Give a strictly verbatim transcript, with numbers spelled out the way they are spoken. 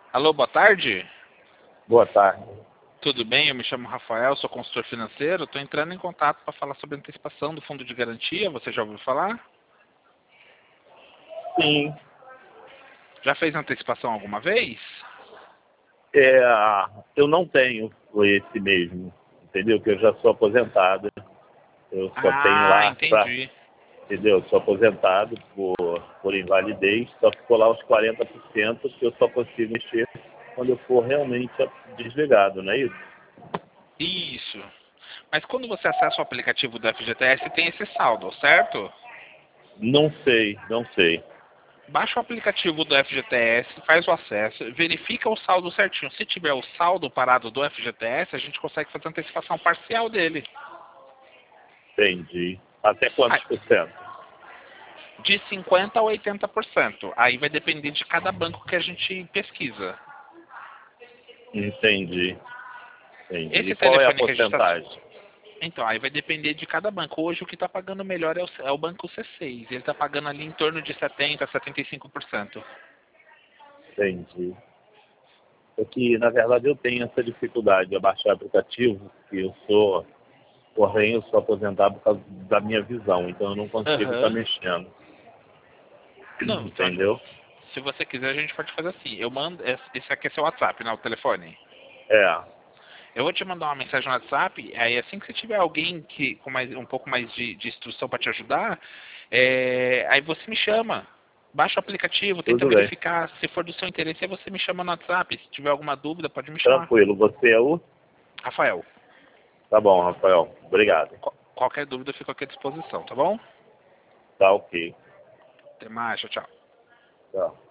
Alô, boa tarde. Boa tarde. Tudo bem? Eu me chamo Rafael, sou consultor financeiro. Estou entrando em contato para falar sobre a antecipação do fundo de garantia. Você já ouviu falar? Sim, Já fez antecipação alguma vez? é, eu não tenho esse mesmo, entendeu? Que eu já sou aposentado. Eu só tenho Ah, lá para, entendi. entendeu? Eu sou aposentado por, por invalidez, só ficou lá os quarenta por cento que eu só consigo mexer quando eu for realmente desligado, não é isso? Isso. Mas quando você acessa o aplicativo do F G T S, tem esse saldo, certo? Não sei, não sei. Baixa o aplicativo do F G T S, faz o acesso, verifica o saldo certinho. Se tiver o saldo parado do F G T S, a gente consegue fazer a antecipação parcial dele. Entendi. Até Ah, quantos por cento? de cinquenta a oitenta por cento. Aí vai depender de cada banco que a gente pesquisa. Entendi, entendi. E Esse qual é a telefone que a gente está... porcentagem? Então, aí vai depender de cada banco. Hoje o que está pagando melhor é o, é o banco C seis. Ele está pagando ali em torno de setenta por cento a setenta e cinco por cento. Entendi. É que, na verdade, eu tenho essa dificuldade de baixar aplicativo, porque eu sou, porém, eu sou aposentado por causa da minha visão, então eu não consigo estar Aham. mexendo. Não, então, Entendeu? se você quiser, a gente pode fazer assim. Eu mando... Esse aqui é seu WhatsApp, né? O telefone. É, Eu vou te mandar uma mensagem no WhatsApp, aí assim que você tiver alguém que, com mais, um pouco mais de, de instrução para te ajudar, é, aí você me chama. Baixa o aplicativo, tenta tudo bem. verificar. Se for do seu interesse, aí você me chama no WhatsApp. Se tiver alguma dúvida, pode me chamar. Tranquilo. Você é o? Rafael, Tá bom, Rafael. Obrigado. qual- qualquer dúvida eu fico aqui à disposição, tá bom? Tá ok. Até mais, tchau, tchau. Tchau.